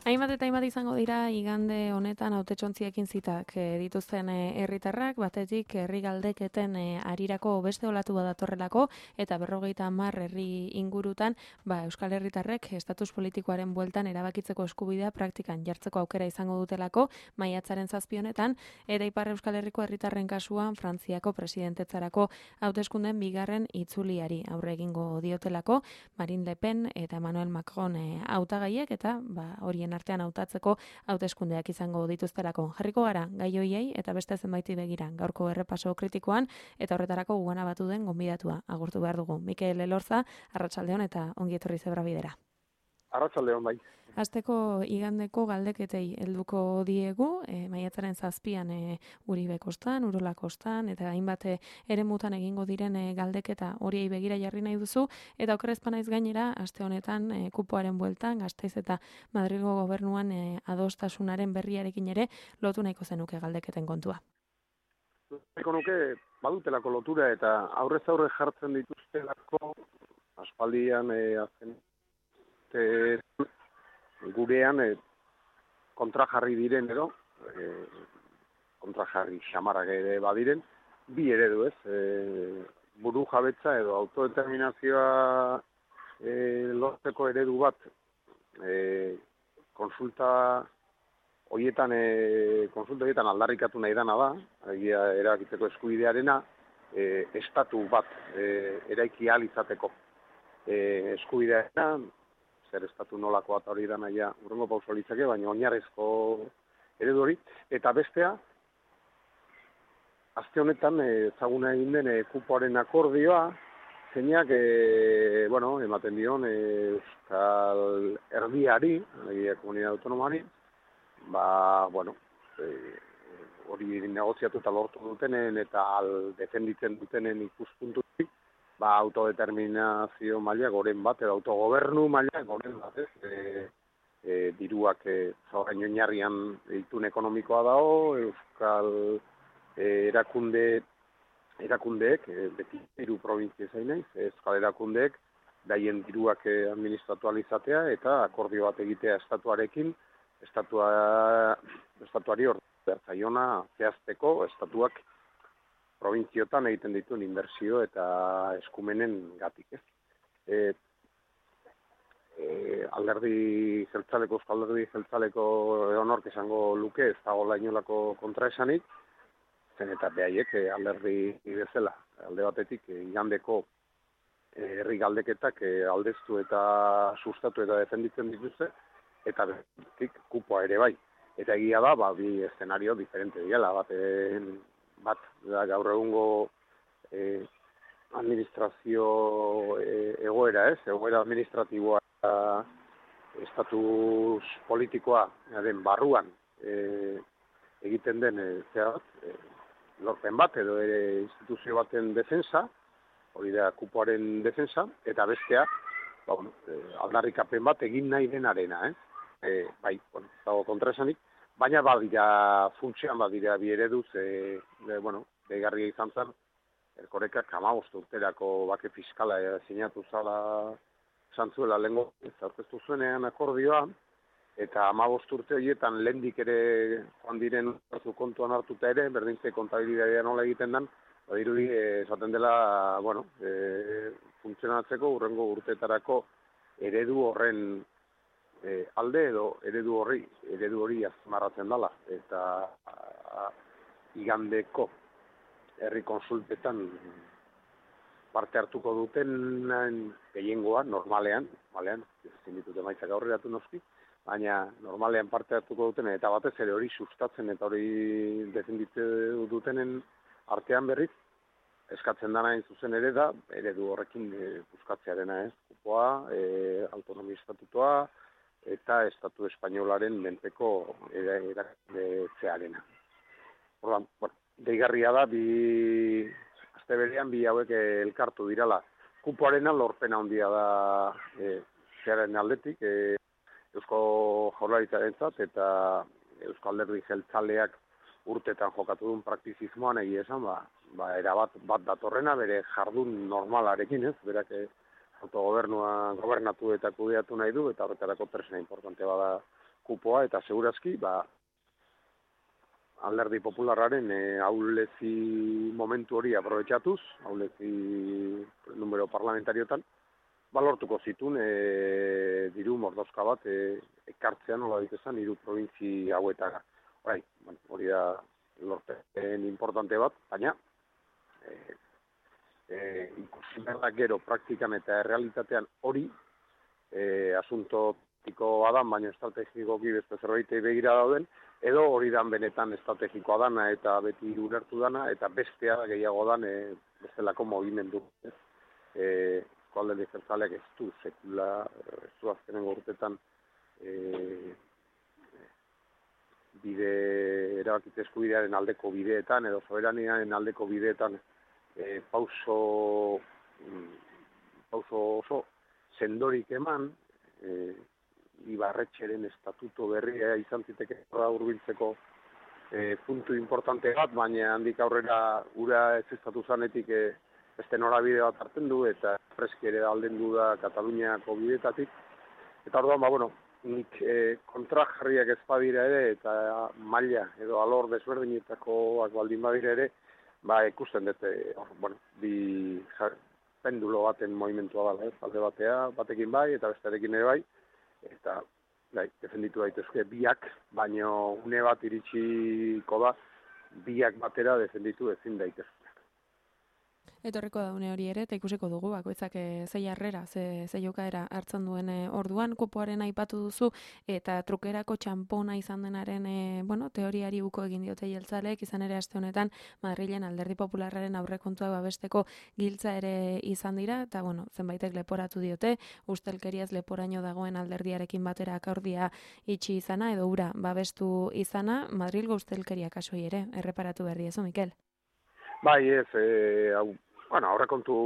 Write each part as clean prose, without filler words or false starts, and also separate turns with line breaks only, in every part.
Hainbat eta hainbat izango dira igande honetan hautetsontziak zitak dituzten herritarrak, batetik herri galdeketen arirako beste olatu badatorrelako eta 50 herri ingurutan Euskal Herritarrek estatus politikoaren bueltan erabakitzeko eskubidea praktikan jartzeko aukera izango dutelako maiatzaren 7 honetan, eta Ipar Euskal Herriko herritarren kasuan Frantziako presidentetzarako hauteskunden bigarren itzuliari aurre egingo diotelako Marine Le Pen eta Emmanuel Macron hautagaiek eta horien artean hautatzeko hauteskundeak izango dituztelako. Jarriko gara gai hoiei eta beste zenbaiti begira gaurko errepaso kritikoan eta horretarako gugana batu den gonbidatua agurtu behar dugu. Mikel Elorza, arratsaldeon eta ongi etorri Zebra Bidera.
Arratsaldeon bai.
Hasteko igandeko galdeketei helduko diegu, maiatzaren 7an Uribe kostan, Urola kostan eta hainbat eremutan egingo diren galdeketa horiei begira jarri nahi duzu, eta okerrez banaiz gainera aste honetan kupoaren bueltan Gasteiz eta Madrilgo gobernuan adostasunaren berriarekin ere lotu nahiko zenuke galdeketen kontua.
Nahiko nuke badutelako lotura eta aurrez aurre jartzen dituztelako aspaldian azken gurean kontrajarri diren edo kontrajarri xamarrak ere badiren, bi eredu ez, buru jabetza edo autodeterminazioa lortzeko eredu bat konsulta horietan aldarrikatu nahi dana da, erabakitzeko eskubidearena, estatu bat eraiki ahal izateko eskubidearena, zer estatu nolako eta hori da nahia urrengo pauso litzake, baina oinarrezko eredu hori. Eta bestea, aste honetan ezaguna egin den kupoaren akordioa, zeinak ematen dion Euskal Erdiari, Komunitate Autonomoari, hori negoziatu eta lortu dutenen eta defenditzen dutenen ikuspuntutik, autodeterminazio maila goren bat, edo autogobernu maila goren bat, diruak zaurain oinarrian itun ekonomikoa dago, Euskal erakundeek, beti hiru provintzia zainaiz, Euskal erakundeek, daien diruak administratual izatea eta akordio bat egitea estatuarekin, estatuari hor bertzaiona zehazteko, estatuak provintziotan egiten dituen inbertsio eta eskumenen gatik, ez. Euskal Alderdi Jeltzaleko edonork esango luke ez dagoela inolako kontraesanik, zen eta behaiek alderdi bezala, alde batetik igandeko herri galdeketak aldeztu eta sustatu eta defenditzen dituzte, eta betik kupoa ere bai. Eta egia da, bi eszenario diferente diela, bat gaur egungo administrazio egoera, egoera administratiboa estatus politikoa den barruan egiten den lorpen bat edo instituzio baten defensa, hori da kupoaren defensa, eta bestea aldarrikapen bat egin nahi denarena, dago kontraesanik, baina funtsean badira bi ereduz, deigarria izan zen, Erkorekak 15 urterako bake fiskala sinatu zala esan zuela lehengo aurkeztu zuenean akordioa, eta 15 urte horietan lehendik ere joan diren kontuan hartuta ere, berdintze kontabilidadea nola egiten den, badirudi esaten dela, funtzionatzeko urrengo urteetarako eredu horren alde edo eredu hori azmarratzen dela, eta igandeko herri konsultetan parte hartuko duten gehiengoa, normalean, ezin ditut emaitzak aurreratu noski, baina normalean parte hartuko duten, eta batez ere hori sustatzen eta hori defenditzen dutenen artean berriz, eskatzen dana zuzen ere da, eredu horrekin buskatzearena ez, kupoa, autonomia estatutoa, eta estatu espainolaren menpeko erakundetzearena. Orduan, deigarria da, aste berean bi hauek elkartu dirala. Kupoarena lorpena handia da zearen aldetik, Eusko Jaurlaritzarentzat eta Eusko Alderdi Jeltzaleak urtetan jokatu duen praktizismoan egia esan, erabat bat datorrena bere jardun normalarekin, ez, berak autogobernua gobernatu eta kudeatu nahi du, eta horretarako tresna importante bada kupoa eta segurazki, alderdi popularraren aulezi momentu hori aprobetxatuz, aulezi numero parlamentariotan, balortuko zituen diru mordozka bat ekartzean nola ditezan hiru probintzi hauetara. Hori da lorpen importante bat, baina ikusi behar da gero praktikan eta realitatean hori asuntotikoa dan, baina estrategikoki beste zerbaitei begira dauden, edo hori dan benetan estrategikoa dana eta beti ulertu dana, eta bestea gehiago dan bestelako movimendu. Alderdi jeltzaleak ez du sekula, ez du azkenengo urtetan bide erabakitze eskubidearen aldeko bideetan edo soberaniaren aldeko bideetan pauso oso sendorik eman, Ibarretxeren estatuto berria izan ziteke hurbiltzeko puntu importante bat, baina handik aurrera ura ez estatu zanetik beste norabide bat hartzen du, eta preski ere alden du da Kataluniako bidetatik. Eta orduan, nik kontrajarriak ez badira ere, eta maila edo alor desberdinetakoak baldin badira ere, ikusten dute, bi pendulo baten movimentua dela, alde batea, batekin bai, eta bestearekin ere bai, eta defenditu daitezke biak, baino une bat iritsiko da, biak batera defenditu ezin daitezke.
Etorriko da une hori ere, eta ikusiko dugu, bakoitzak ze jarrera, ze jokaera hartzen duen orduan, kupoaren aipatu duzu, eta trukerako txampona izan denaren, teoriari uko egin diote jeltzaleek, izan ere aste honetan, Madrilen alderdi popularraren aurrekontua babesteko giltza ere izan dira, eta zenbaitek leporatu diote, ustelkeriaz leporaino dagoen alderdiarekin batera akordia itxi izana, edo ura babestu izana, Madrilgo ustelkeria kasoi ere, erreparatu behar diezu, Mikel?
Bai, ez, aurrekontu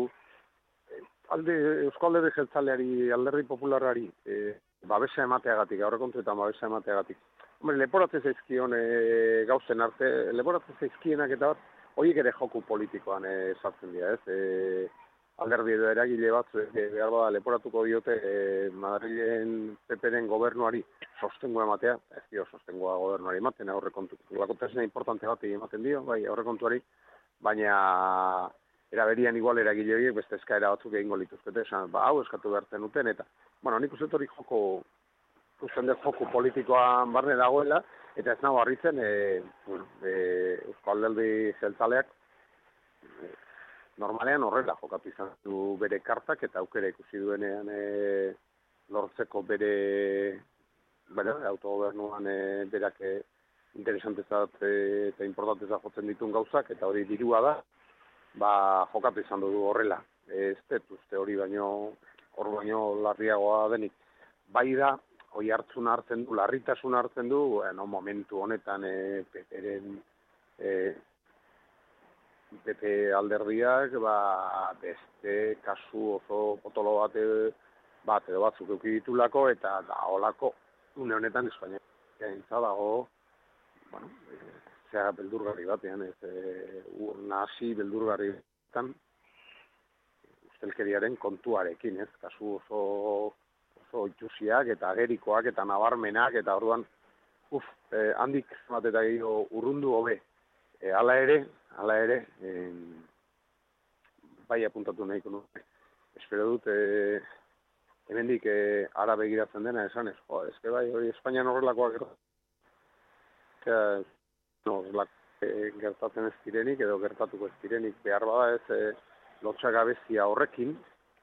Eusko Alderdi Jeltzaleari, alderdi popularari babesa emateagatik, aurrekontu eta babesa emateagatik. Leporatzen zaizkion gauzen arte, leporatzen zaizkienak eta bat, horiek ere joku politikoan sartzen dira, ez? Alderdi edo eragile bat, behar bada leporatuko diote Madrilen PP-ren gobernuari sostengua ematea, ez dio sostengua gobernuari ematen, aurrekontu. Lakotesena importante bat ematen dio, aurrekontuari, baina eraberian igual eragile horiek beste eskaera batzuk egingo lituzkete, hau eskatu behartzen duten, eta, nik uste hori joko politikoan barne dagoela, eta ez nago harritzen, Eusko Alderdi Jeltzaleak normalean horrela jokatu izan du bere kartak, eta aukera ikusi duenean lortzeko bere autogobernuan berak interesantezat eta importantezat jotzen dituen gauzak, eta hori dirua da, jokatu izan du horrela. Ez dut uste hori hor baino larriagoa denik. Bai da, hori hartzen du, larritasuna hartzen du, momentu honetan PP alderdiak, beste kasu oso potolo bat edo batzuk eduki ditulako, eta da holako, une honetan Espainia gaintza dago, beldurgarri batean, nahasi beldurgarri batean, ustelkeriaren kontuarekin, kasu oso itxusiak eta agerikoak eta nabarmenak, eta orduan, handik bat eta gehiago urrundu hobe. Hala ere, bai apuntatu nahiko nuke. Espero dut, hemendik ara begiratzen dena esan ez. Ez bai, hori Espainian horrelakoak gertatzen ez direnik, edo gertatuko ez direnik behar bada ez lotxagabezia horrekin,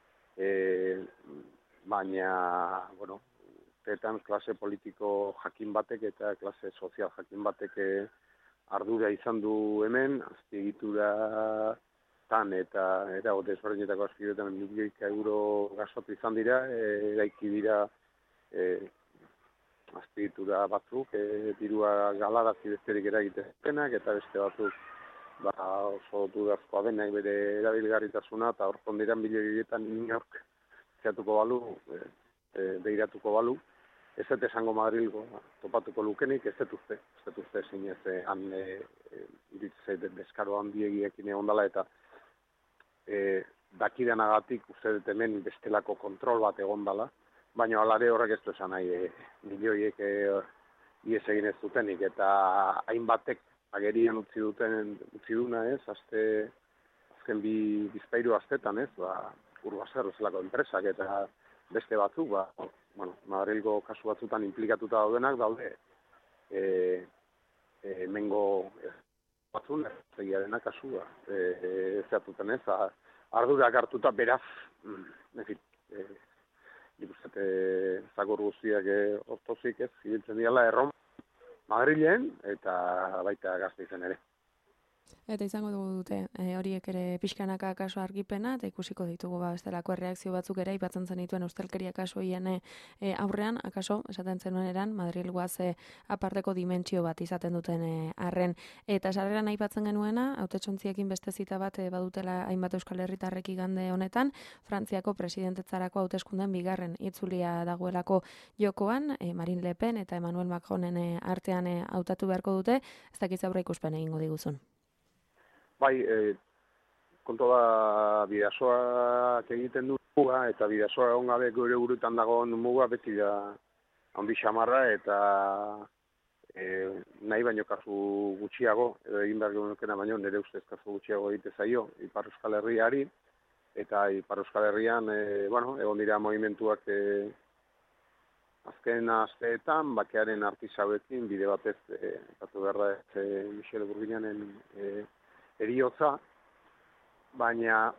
baina, urteetan klase politiko jakin batek eta klase sozial jakin batek ardura izan du hemen, azpiegitura tan eta desberdinetako azpiegituretan milioika euro gastatu izan dira, eraiki dira azpiegitura batzuk, dirua galarazi besterik eragitezenak, eta beste batzuk oso dudazkoa denak bere erabilgarritasuna, eta horton diran milioietan inork zeatuko balu, behiratuko balu. Ez dut esango Madrilgo topatuko lukenik, ez dut uste zinez han deskaro handiegiekin egon dela, eta dakidanagatik uste dut hemen bestelako kontrol bat egon dela, baina alare horrek ez du esan nahi milioiek ies egin ez dutenik, eta hainbatek agerian utzi duna ez, azken bizpairu astetan ez, Urbaser bezalako enpresak eta beste batzuk, Madrilgo kasu batzutan implikatuta daudenak daude mengo batzun, egiarena kasua, zehatuten ez, ardurak hartuta beraz, nik uste zakur guztiak ortozik ez, ibiltzen diala erron Madrilen eta baita Gasteizen ere.
Eta izango dugu dute, horiek ere pixkanaka kaso argipena, eta ikusiko ditugu bestelako erreakzio batzuk ere, ipatzen zenituen ustelkeria kaso hien aurrean, akaso, esaten zenuen eran, Madrilgoaz aparteko dimentsio bat izaten duten arren. Eta sarreran aipatzen genuena, hautetxontziekin beste zita bat badutela hainbat Euskal Herritarrek igande honetan, Frantziako presidentetzarako hauteskunden bigarren itzulia dagoelako jokoan, Marine Le Pen eta Emmanuel Macronen artean hautatu beharko dute, ez dakiz aurre ikuspen egingo diguzun.
Bai, kontu da bidasoak egiten du muga, eta bidasoa egon gabe gure burutan dagoen muga beti da handi xamarra, eta nahi baino kasu gutxiago, edo egin behar genukena baino nire ustez kasu gutxiago egite zaio, Ipar Euskal Herriari, eta Ipar Euskal Herrian, egon dira movimentuak azken asteetan, bakearen artisauekin, bide batez, epatu behar da, Michel Bourguignanen eriotza, baina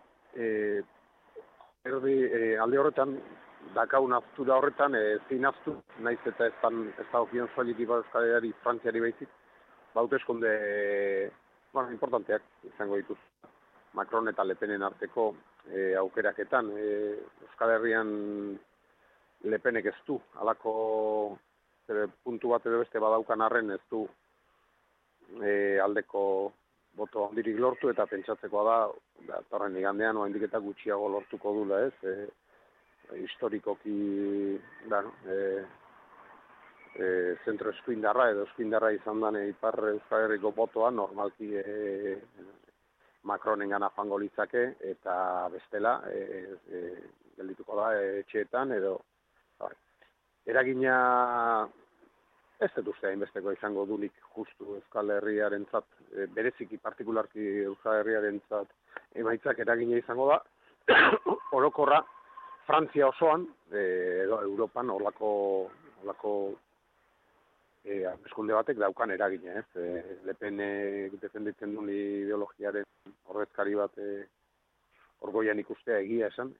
alde horretan, dakaun aztura horretan, zinaztu, naiz eta ez da okion soilik Ipar Euskal Herriari, Frantziari baizik, hauteskunde importanteak izango dituz. Macron eta Le Penen arteko aukeraketan, Euskal Herrian Le Penek ez du, halako puntu bat edo beste badaukan arren ez du aldeko boto handirik lortu, eta pentsatzekoa da, torren igandean, oraindik eta gutxiago lortuko dula ez, historikoki, zentro eskuindarra edo eskuindarra izan den Ipar Euskal Herriko botoa, normalki Macronen gana joango litzake, eta bestela, geldituko da etxeetan, edo eragina ez dut uste hainbesteko izango dunik justu Euskal Herriarentzat, bereziki partikularki Euskal Herriarentzat emaitzak eragina izango da, orokorra Frantzia osoan, edo Europan olako eskunde batek daukan eragina, ez? Le Penek defenditzen duen ideologiaren ordezkari bat orgoian ikustea egia esan,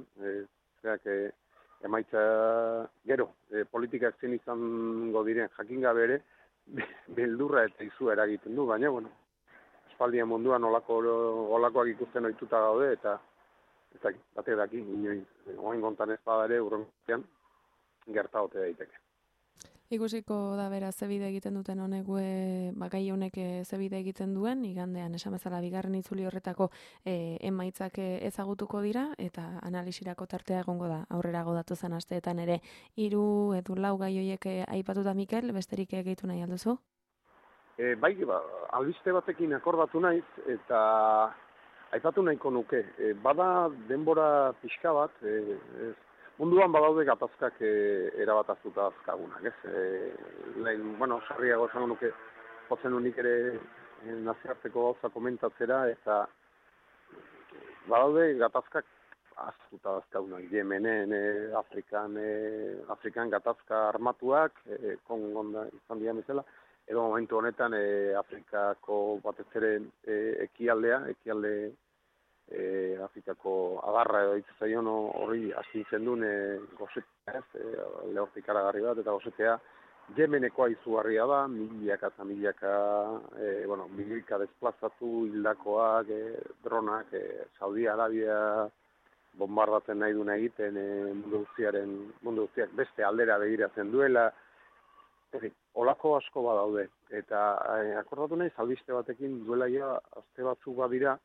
emaitza gero, politikak zen izango diren jakin gabe ere, beldurra eta izua eragiten du, baina, espaldian munduan olakoak ikusten ohituta gaude, eta batek daki, oain gontan ez badare, urrengoan gertaote daiteke.
Ikusiko da bera zebide egiten duten honek, gai honek zebide egiten duen, igandean esan bezala bigarren itzuli horretako emaitzak ezagutuko dira, eta analisirako tartea egongo da, aurrerago datozen asteetan ere. 3 edo 4 gai horiek aipatuta, Mikel, besterik gehitu nahi alduzu?
Bai, albiste batekin akordatu naiz, eta aipatu nahiko nuke. Bada denbora pixka bat, munduan badaude gatazkak erabat aztuta azkagunak, ez? Lehen, sarriago esango nuke, jotzen unik ere nazioarteko gauza komentatzera, eta badaude gatazkak aztuta azkagunak. Yemenen, Afrikan gatazka armatuak, Kongon izan dian bezala, edo momentu honetan Afrikako batez ere ekialde Afrikako adarra edo hitz zaion horri astintzen duen gozetea, lehortik aragarri bat, eta gozetea Yemenekoa izugarria da, milaka eta milika desplazatu, hildakoak, dronak, Saudi Arabia bombardatzen nahi duen egiten mundu guztiak beste aldera begiratzen duela, olako asko badaude, eta akordatu nahi albiste batekin duela aste batzuk badira,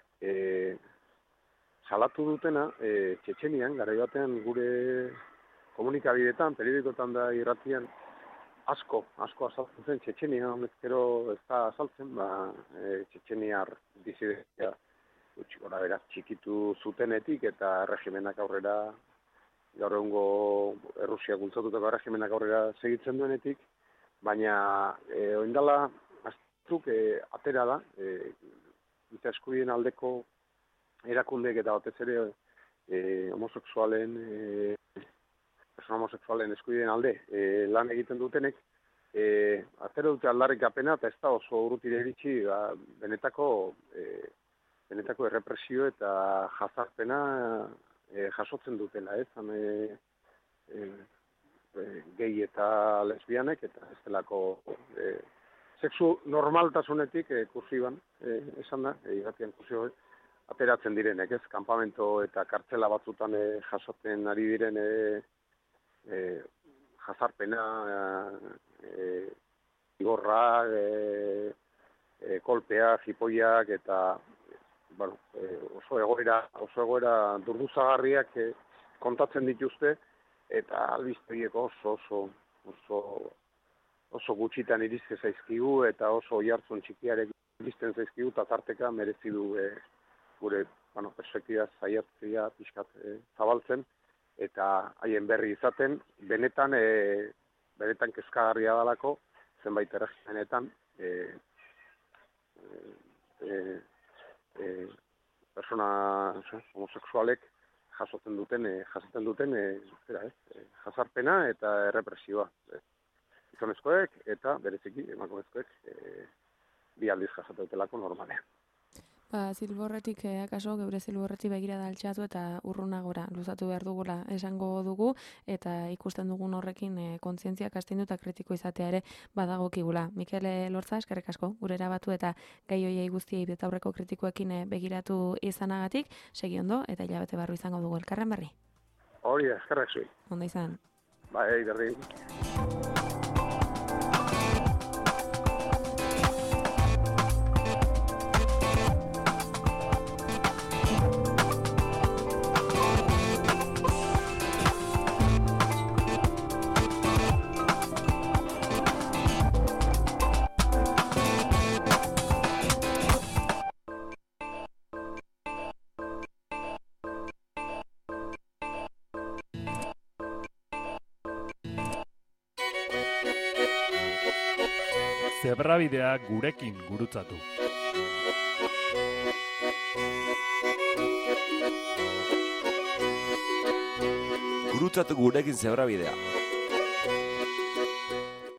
salatu dutena, Txetxenian, garai batean gure komunikabideetan, periodikoetan da irratian, asko azaltzen zen Txetxenia, honezkero ez da azaltzen, Txetxeniar disidentzia gutxi gora beraz txikitu zutenetik eta regimenak aurrera gaur egungo Errusia bultzatutako erregimenak aurrera segitzen duenetik, baina oindala aztuk atera da, giza eskubideen aldeko erakundeek eta batez ere homosexualen, persona homosexualen eskubideen alde lan egiten dutenek, atera dute aldarrikapena eta ez da oso urrutira iritsi benetako errepresio eta jazarpena jasotzen dutela, gehi eta lesbianek eta ez delako sexu normaltasunetik kursiban, esan da, irratian kursio ateratzen direnek, ez, kanpamento eta kartzela batzutan jasotzen ari diren jazarpena, igorra, kolpea, jipoiak eta oso egoera durduzagarriak kontatzen dituzte eta albiztegiek oso gutxitan irizte zaizkigu eta oso jartzun txikiarek irizten zaizkigu eta tarteka merezi du gure perspektiba zaiatzea pixkat zabaltzen eta haien berri izaten benetan kezkagarria dalako zenbait erregimenetan persona homosexualek jasotzen duten jazarpena eta errepresioa. Gizonezkoek eta bereziki emakumezkoek bi aldiz jasaten dutelako normalean.
Zilborretik, akaso, geure zilborretik begira da altxatu eta urrunagora luzatu behar dugula esango dugu, eta ikusten dugun horrekin kontzientziak astindu eta kritiko izatea ere badagokigula. Mikel Elortza, eskerrik asko, gure erabatu eta gai hoiei guztiei betaurreko kritikoekin begiratu izanagatik, segi ondo eta hilabete barru izango dugu elkarren berri.
Hori, eskerrak zui.
Onda izan.
Bai, berri.
Zebrabidea gurekin gurutzatu.
Gurutzatu gurekin zebrabidea.